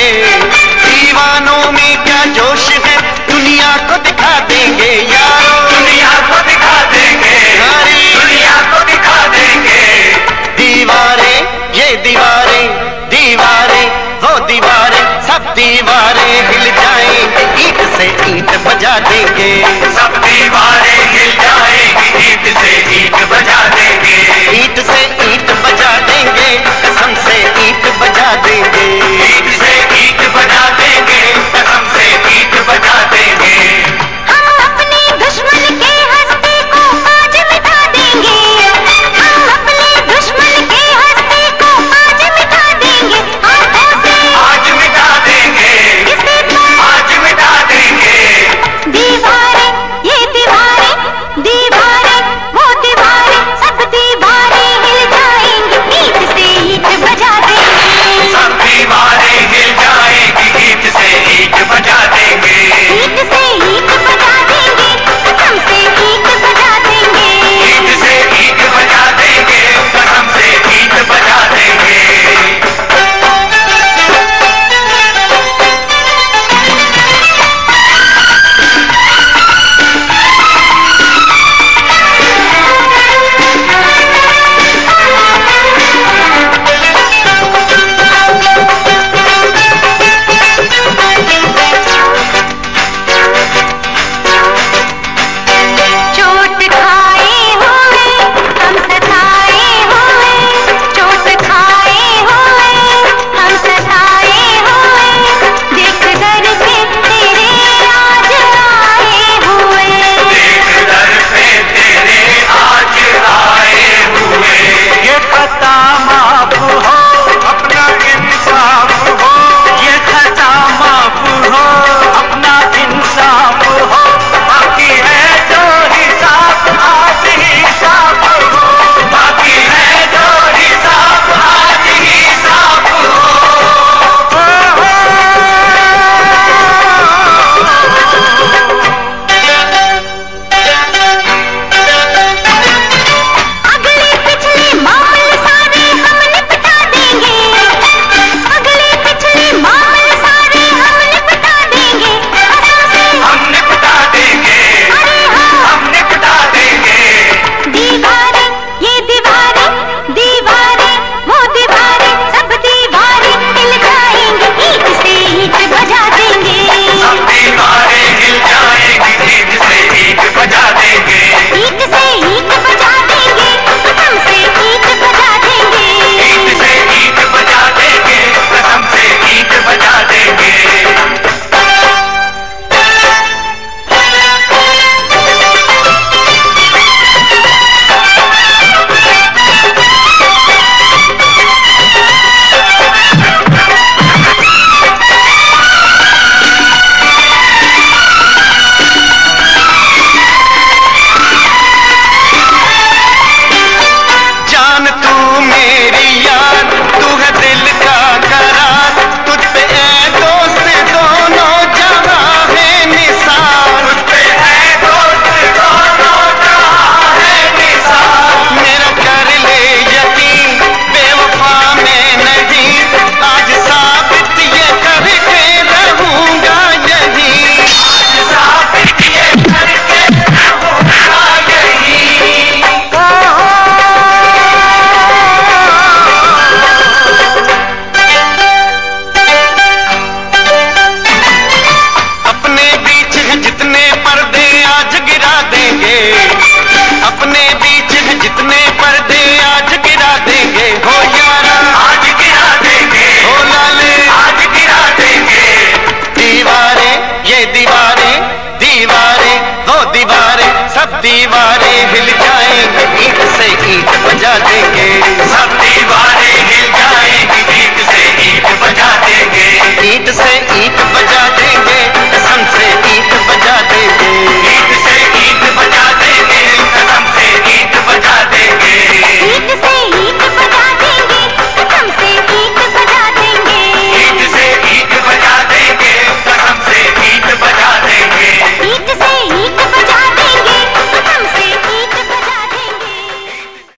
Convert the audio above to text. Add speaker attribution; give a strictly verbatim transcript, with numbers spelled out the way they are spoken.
Speaker 1: दीवानों में क्या जोश है दुनिया को दिखा देंगे यारो,
Speaker 2: दुनिया को दिखा देंगे, दुनिया को दिखा देंगे।
Speaker 1: दीवारें ये दीवारें, दीवारें वो दीवारें, सब दीवारें हिल जाएंगी, ईंट से ईंट बजा देंगे।
Speaker 2: सब दीवारें हिल जाएंगी, ईंट से ईंट बजा देंगे।
Speaker 1: ईंट से ईंट बजा देंगे, कसम से ईंट बजा देंगे।
Speaker 2: ईंट से ईंट बजा देंगे, कसम से ईंट बजा देंगे।
Speaker 3: हम अपने दुश्मन के हस्ते को आज मिटा देंगे, हम अपने दुश्मन के हस्ते को आज मिटा देंगे। हाथों से
Speaker 2: आज मिटा देंगे,
Speaker 3: इसे तो
Speaker 2: आज मिटा देंगे।
Speaker 3: दीवारें ये दीवारें, दीवारें वो दीवारें, सब दीवारें हिल जाएंगी, ईंट से ईंट बजा देंगे।
Speaker 2: सब दीवारें हिल जाएंगी, ईंट से ईंट बजा देंगे।
Speaker 3: ईंट से ईंट बजा देंगे, कसम से ईंट बजा देंगे।
Speaker 2: ईंट से ईंट बजा देंगे, कसम से ईंट बजा देंगे।
Speaker 3: चोट खाए हुए हम सताए हुए, चोट खाए हुए हम सताए हुए, देख दर पे तेरे आज आए हुए।
Speaker 2: देख दर पे तेरे आज आए हुए।
Speaker 1: ये खता माफ हो, अपना इंसाफ हो, ये खता माफ हो, अपना इंसाफ हो, बाकी है जो हिसाब आज हिसाब हो।
Speaker 2: बाकी है जो हिसाब आज हिसाब हो।
Speaker 3: अगले पिछले मामले सारे हम निपटा देंगे, अगले पिछले मामले सारे हम निपटा देंगे। कसम से
Speaker 2: हम निपटा देंगे,
Speaker 3: अरे हाँ
Speaker 2: हम निपटा देंगे।
Speaker 3: दीवारें ये दीवारें, दीवारें वो दीवारें, सब दीवारें हिल जाएंगी, ईंट से ईंट बजा देंगे।
Speaker 2: सब दीवारें हिल जाएंगी, ईंट से ईंट बजा देंगे।
Speaker 3: ईंट से ईंट बजा देंगे, कसम से ईंट बजा देंगे।
Speaker 2: ईंट से ईंट बजा देंगे, कसम से ईंट बजा देंगे।
Speaker 1: जान तू मेरी यार, तू है दिल का करार, तुझ पे ए दोस्त दोनों जहां है निसार।
Speaker 2: तुझ पे है दोस्त दोनों जहां है निसार।
Speaker 1: मेरा कर ले यकीन, बेवफा मैं नहीं, आज साबित ये करके रहूंगा यहीं।
Speaker 2: साबित ये करके रहूंगा यहीं।
Speaker 1: अपने बीच है जितने पर्दे आज गिरा देंगे, अपने बीच है जितने पर्दे आज गिरा देंगे। हो यारा
Speaker 2: आज गिरा देंगे,
Speaker 1: हो लाले,
Speaker 2: आज गिरा देंगे।
Speaker 1: दीवारें ये दीवारें, दीवारें वो दीवारें, सब दीवारें हिल जाएंगी, ईंट से ईंट बजा देंगे।